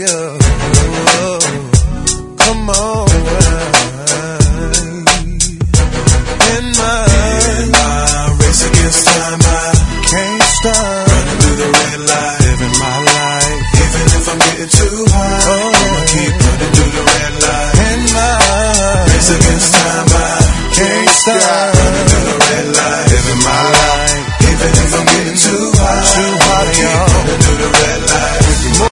you. Come on. In my race against time, I can't stop. Running through the red light, living my life. Even if I'm getting too high, I'ma keep running through the red light. In my race against time, I can't stop.